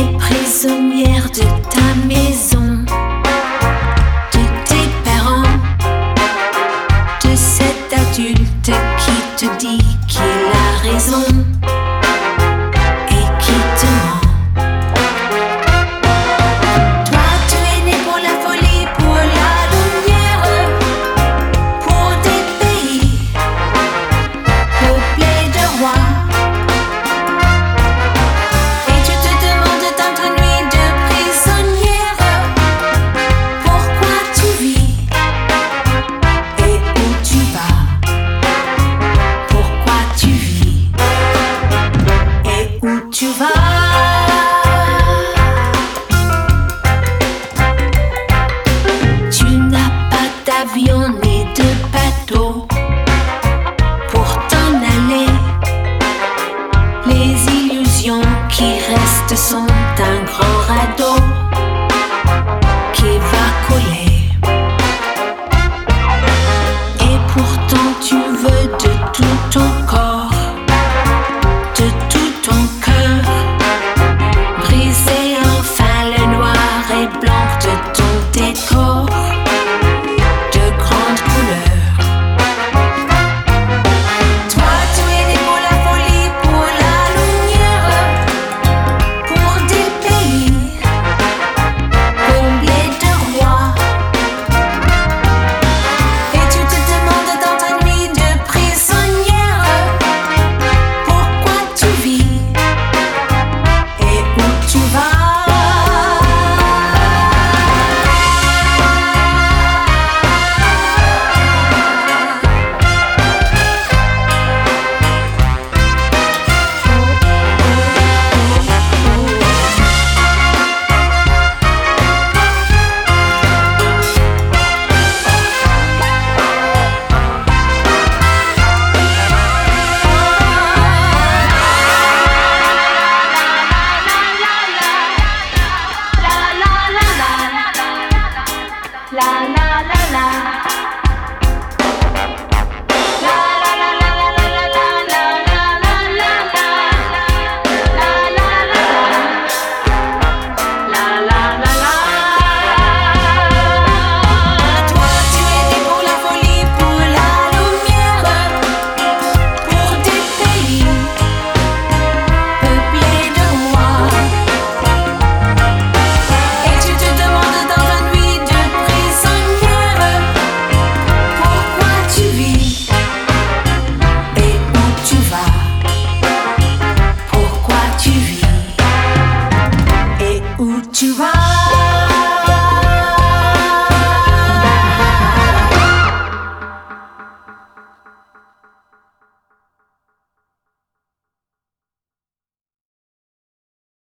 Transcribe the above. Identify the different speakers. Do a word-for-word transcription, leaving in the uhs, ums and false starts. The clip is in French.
Speaker 1: Prisonnière de ta maison, de tes parents, de cet adulte qui te dit qu'il a raison et qui te ment. Toi tu es né pour la folie, pour la lumière, pour des pays peuplés de rois. Tu vas, tu n'as pas d'avion ni de bateau pour t'en aller. Les illusions qui restent sont un grand radeau.